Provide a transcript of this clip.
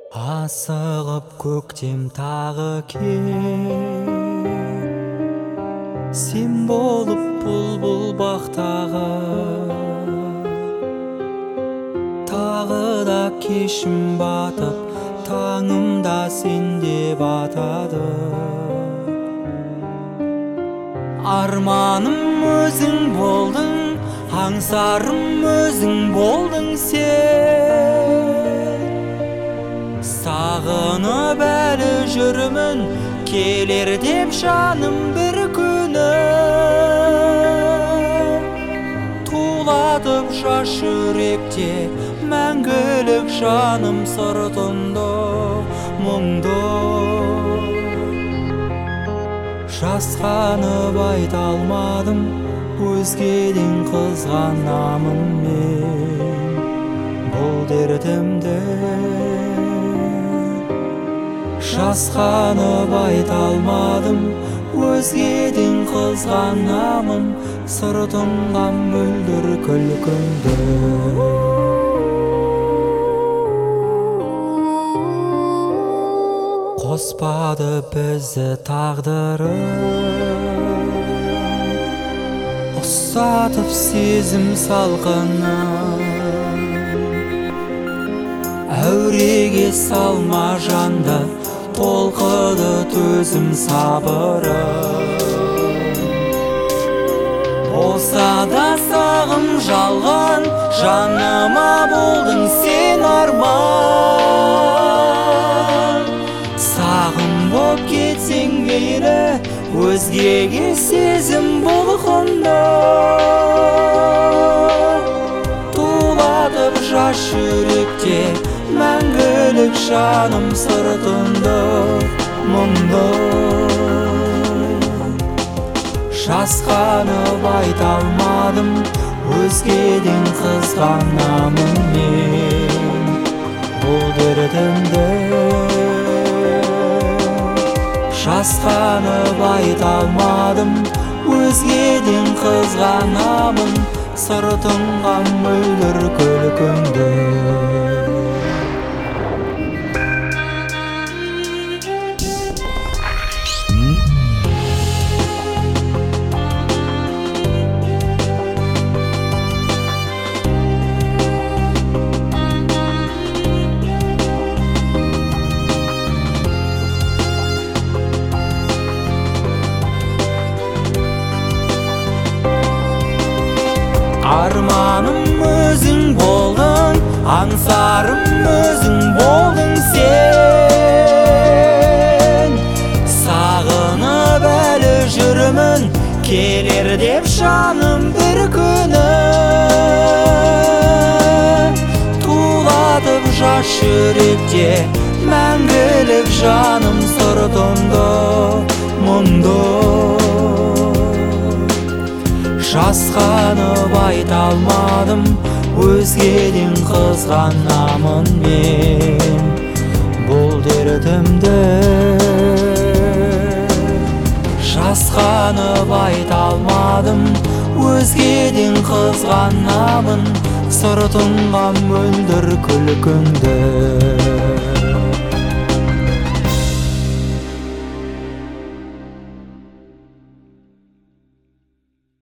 Асығып көктем тағы кел, сен болып бұлбұл бақтағы. Тағы да кешім батып, таңымда сенде батады. Арманым өзің болдың, аңсарым өзің болдың сен. Сағынып әлі жүрмін, келер деп жаным бір күні. Тулатып жас жүректе мәңгілік жаным сыртымды мұңды. Жасқанып айта алмадым, өзгеден қызғанамын мен бұл дертімді. Жасқанып айта алмадым, өзгеден қызғанамын сыртыңға мөлдір күлкіңді. Қоспады бізді тағдырым, ұстатып сезім салқынын. Әуреге салма жанды, толқыды төзім сабырым. Болса да сағым жалған, жаныма болдың сен арман. Сағым боп кетсең мейлі, өзгеге сезім бұлқынды. Тулатып жас жүректе мәңгілік жаным сыртымды мұңды. Жасқанып айта алмадым, өзгеден қызғанамын мен бұл дертімді. Жасқанып айта алмадым, өзгеден қызғанамын сыртыңға мөлдір күлкіңді. Арманым өзің болдың, аңсарым өзің болдың сен. Сағынып әлі жүрмін, келер деп жаным бір күні. Тулатып жас жүректе мәңгілік жаным сыртымды мұңды. Жасқанып айта алмадым, өзгеден қызғанамын мен бұл дертімді. Жасқанып айта алмадым, өзгеден қызғанамын сыртыңға мөлдір күлкіңді.